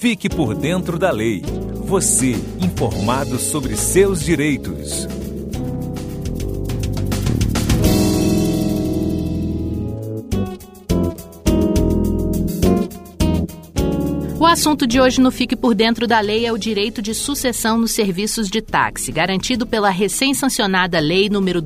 Fique por dentro da lei. Você, informado sobre seus direitos. O assunto de hoje no Fique por Dentro da Lei é o direito de sucessão nos serviços de táxi, garantido pela recém-sancionada Lei nº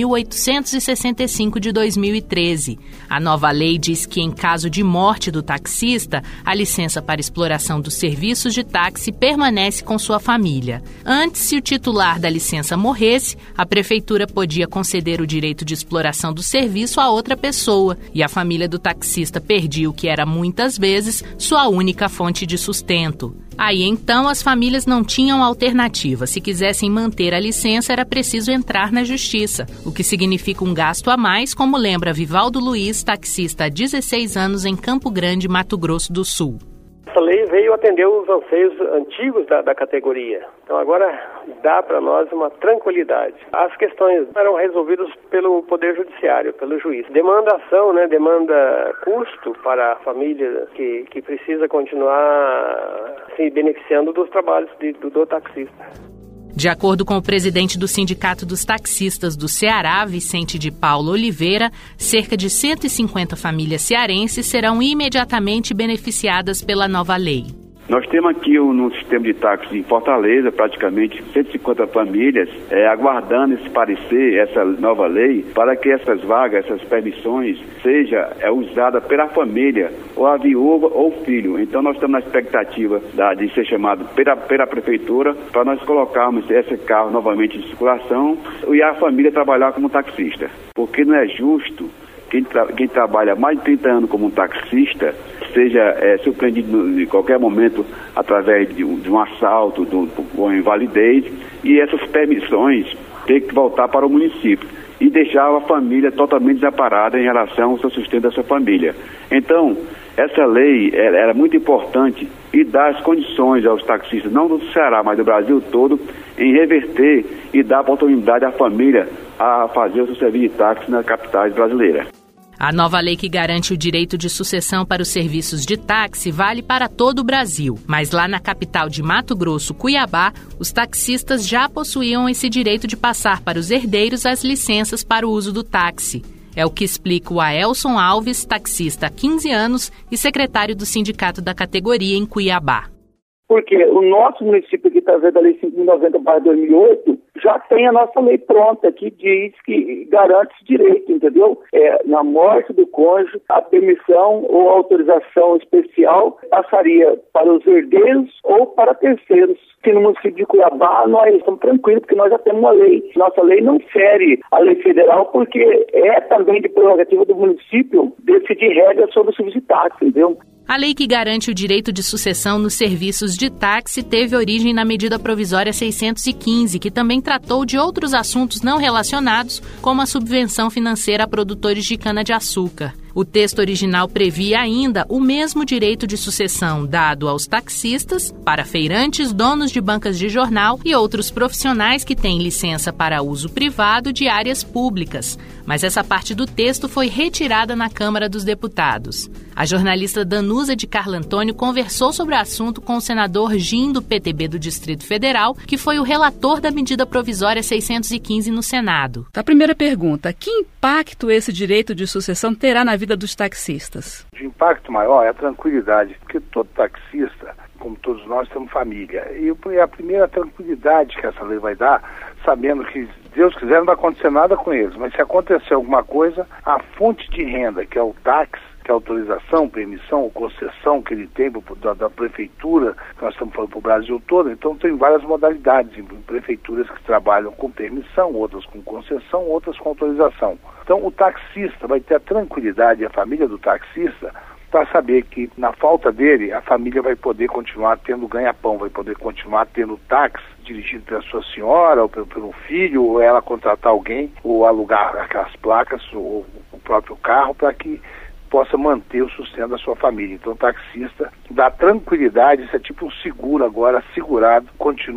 12.865 de 2013. A nova lei diz que, em caso de morte do taxista, a licença para exploração dos serviços de táxi permanece com sua família. Antes, se o titular da licença morresse, a prefeitura podia conceder o direito de exploração do serviço a outra pessoa, e a família do taxista perdia o que era, muitas vezes, sua única fonte de sustento. Aí, então, as famílias não tinham alternativa. Se quisessem manter a licença, era preciso entrar na justiça, o que significa um gasto a mais, como lembra Vivaldo Luiz, taxista há 16 anos em Campo Grande, Mato Grosso do Sul. Essa lei veio atender os anseios antigos da categoria. Então agora dá para nós uma tranquilidade. As questões eram resolvidas pelo Poder Judiciário, pelo juiz. Demanda ação, demanda custo para a família que precisa continuar se beneficiando dos trabalhos do taxista. De acordo com o presidente do Sindicato dos Taxistas do Ceará, Vicente de Paulo Oliveira, cerca de 150 famílias cearenses serão imediatamente beneficiadas pela nova lei. Nós temos aqui no sistema de táxi em Fortaleza, praticamente 150 famílias, aguardando esse parecer, essa nova lei, para que essas vagas, essas permissões, seja usada pela família, ou a viúva ou o filho. Então nós estamos na expectativa de ser chamado pela prefeitura, para nós colocarmos esse carro novamente em circulação e a família trabalhar como taxista. Porque não é justo quem trabalha mais de 30 anos como um taxista seja surpreendido em qualquer momento através de um assalto ou invalidez, e essas permissões ter que voltar para o município e deixar a família totalmente desamparada em relação ao seu sustento da sua família. Então, essa lei era muito importante e dá as condições aos taxistas, não do Ceará, mas do Brasil todo, em reverter e dar oportunidade à família a fazer o seu serviço de táxi nas capitais brasileiras. A nova lei que garante o direito de sucessão para os serviços de táxi vale para todo o Brasil. Mas lá na capital de Mato Grosso, Cuiabá, os taxistas já possuíam esse direito de passar para os herdeiros as licenças para o uso do táxi. É o que explica o Aelson Alves, taxista há 15 anos e secretário do sindicato da categoria em Cuiabá. Porque o nosso município, que através da Lei 5.090/2008, já tem a nossa lei pronta, que diz que garante esse direito, entendeu? Na morte do cônjuge, a permissão ou autorização especial passaria para os herdeiros ou para terceiros. Aqui no município de Cuiabá, nós estamos tranquilos, porque nós já temos uma lei. Nossa lei não fere a lei federal, porque é também de prerrogativa do município decidir regras sobre o serviço de táxi, entendeu? A lei que garante o direito de sucessão nos serviços de táxi teve origem na medida provisória 615, que também tratou de outros assuntos não relacionados, como a subvenção financeira a produtores de cana-de-açúcar. O texto original previa ainda o mesmo direito de sucessão dado aos taxistas, para feirantes, donos de bancas de jornal e outros profissionais que têm licença para uso privado de áreas públicas. Mas essa parte do texto foi retirada na Câmara dos Deputados. A jornalista Danusa de Carlo Antônio conversou sobre o assunto com o senador Gim, do PTB do Distrito Federal, que foi o relator da medida provisória 615 no Senado. A primeira pergunta: que impacto esse direito de sucessão terá na vida dos taxistas? O impacto maior é a tranquilidade, porque todo taxista, como todos nós, temos família. E a primeira tranquilidade que essa lei vai dar, sabendo que, se Deus quiser, não vai acontecer nada com eles, mas se acontecer alguma coisa, a fonte de renda, que é o táxi, que é a autorização, permissão ou concessão que ele tem da prefeitura, que nós estamos falando para o Brasil todo, então tem várias modalidades, prefeituras que trabalham com permissão, outras com concessão, outras com autorização. Então o taxista vai ter a tranquilidade, a família do taxista, para saber que, na falta dele, a família vai poder continuar tendo ganha-pão, vai poder continuar tendo táxi dirigido pela sua senhora, ou pelo filho, ou ela contratar alguém, ou alugar aquelas placas, ou o próprio carro, para que possa manter o sustento da sua família. Então o taxista dá tranquilidade, isso é tipo um seguro agora, segurado, continua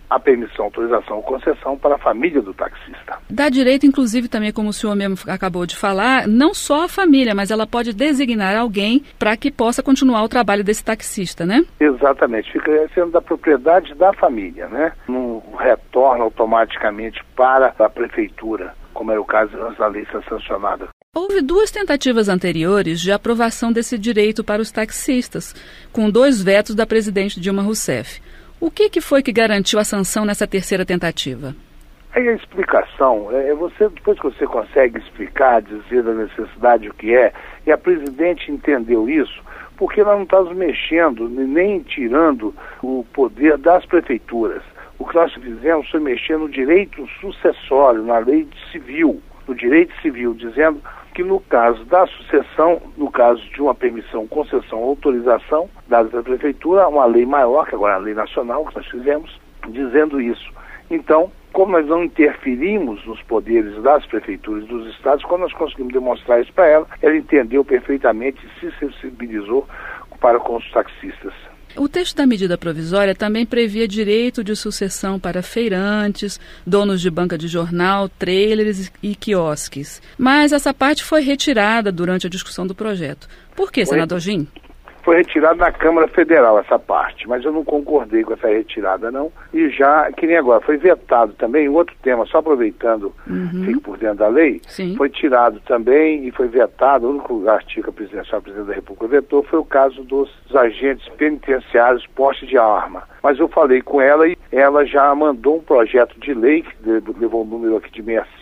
a permissão, autorização ou concessão para a família do taxista. Dá direito, inclusive, também, como o senhor mesmo acabou de falar, não só a família, mas ela pode designar alguém para que possa continuar o trabalho desse taxista, né? Exatamente, fica sendo da propriedade da família, né? Não retorna automaticamente para a prefeitura, como era o caso antes da lei ser sancionada. Houve 2 tentativas anteriores de aprovação desse direito para os taxistas, com 2 vetos da presidente Dilma Rousseff. O que foi que garantiu a sanção nessa terceira tentativa? Aí a explicação, depois que você consegue explicar, dizer da necessidade o que é, e a presidente entendeu isso, porque nós não estamos mexendo, nem tirando o poder das prefeituras. O que nós fizemos foi mexer no direito sucessório, na lei civil, no direito civil, dizendo que no caso da sucessão, no caso de uma permissão, concessão ou autorização dada pela prefeitura, uma lei maior, que agora é a lei nacional que nós fizemos, dizendo isso. Então, como nós não interferimos nos poderes das prefeituras e dos estados, quando nós conseguimos demonstrar isso para ela, ela entendeu perfeitamente e se sensibilizou para com os taxistas. O texto da medida provisória também previa direito de sucessão para feirantes, donos de banca de jornal, trailers e quiosques. Mas essa parte foi retirada durante a discussão do projeto. Por que, senador Gin? Foi retirada na Câmara Federal essa parte, mas eu não concordei com essa retirada não, e já, que nem agora, foi vetado também, outro tema, só aproveitando, fico por dentro da lei, Sim. Foi tirado também e foi vetado, o único artigo que a presidente da República vetou foi o caso dos agentes penitenciários posse de arma. Mas eu falei com ela e ela já mandou um projeto de lei, que levou o número aqui de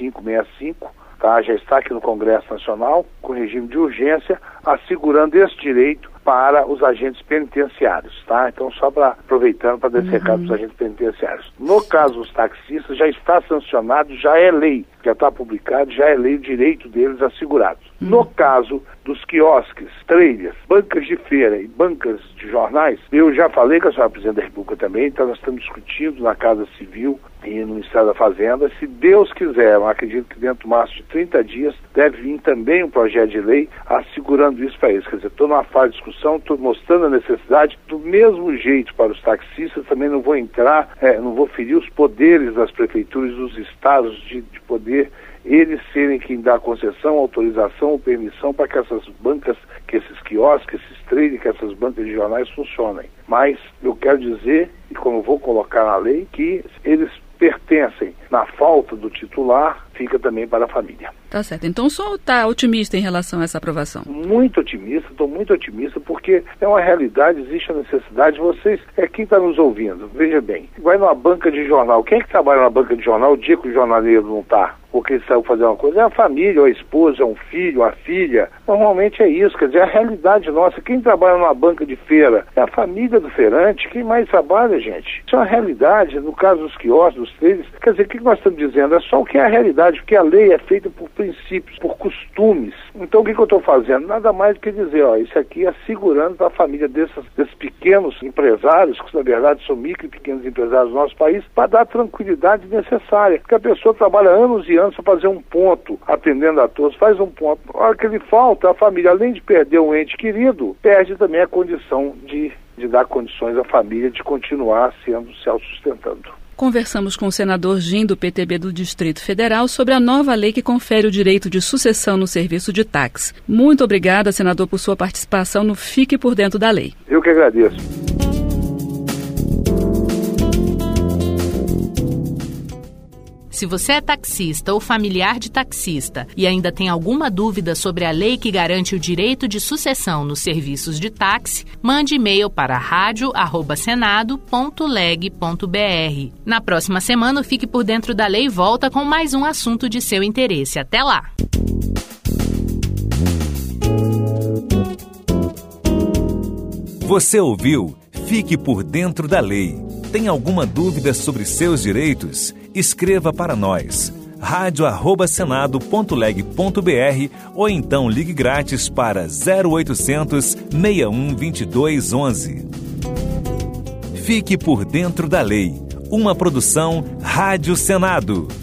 6565, já está aqui no Congresso Nacional, com regime de urgência, assegurando esse direito para os agentes penitenciários, tá? Então, só aproveitando para dar esse recado para os agentes penitenciários. No caso dos taxistas, já está sancionado, já é lei, já está publicado, já é lei o direito deles assegurados. No caso dos quiosques, trailers, bancas de feira e bancas de jornais, eu já falei com a senhora presidente da República também, então nós estamos discutindo na Casa Civil e no Ministério da Fazenda. Se Deus quiser, eu acredito que dentro do máximo de 30 dias deve vir também um projeto de lei assegurando isso para eles. Quer dizer, estou numa fase de discussão, estou mostrando a necessidade do mesmo jeito para os taxistas, também não vou entrar, não vou ferir os poderes das prefeituras e dos estados de poder eles serem quem dá concessão, autorização ou permissão para que essas bancas, que esses quiosques, esses trailers, que essas bancas de jornais funcionem. Mas eu quero dizer, e como vou colocar na lei, que eles pertencem, na falta do titular, fica também para a família. Tá certo. Então o senhor está otimista em relação a essa aprovação? Muito otimista, estou muito otimista, porque é uma realidade, existe a necessidade. Vocês, quem está nos ouvindo, veja bem, vai numa banca de jornal, quem é que trabalha numa banca de jornal o dia que o jornaleiro não está? Porque ele saiu fazer uma coisa, é a família, ou a esposa, um filho, a filha. Normalmente é isso, quer dizer, é a realidade nossa. Quem trabalha numa banca de feira é a família do feirante, quem mais trabalha, gente. Isso é uma realidade, no caso dos quiosques, dos trailers. Quer dizer, o que nós estamos dizendo? É só o que é a realidade, porque a lei é feita por princípios, por costumes. Então o que eu estou fazendo? Nada mais do que dizer, isso aqui é segurando para a família desses pequenos empresários, que na verdade são micro e pequenos empresários do nosso país, para dar a tranquilidade necessária. Porque a pessoa trabalha anos e anos para fazer um ponto, atendendo a todos, faz um ponto. A hora que ele falta, a família, além de perder um ente querido, perde também a condição de dar condições à família de continuar se autossustentando. Conversamos com o senador Gin, do PTB do Distrito Federal, sobre a nova lei que confere o direito de sucessão no serviço de táxi. Muito obrigada, senador, por sua participação no Fique por Dentro da Lei. Eu que agradeço. Se você é taxista ou familiar de taxista e ainda tem alguma dúvida sobre a lei que garante o direito de sucessão nos serviços de táxi, mande e-mail para radio@senado.leg.br. Na próxima semana, o Fique por Dentro da Lei volta com mais um assunto de seu interesse. Até lá! Você ouviu Fique por Dentro da Lei. Tem alguma dúvida sobre seus direitos? Escreva para nós, radio@senado.leg.br ou então ligue grátis para 0800 61 22 11. Fique por Dentro da Lei, uma produção Rádio Senado.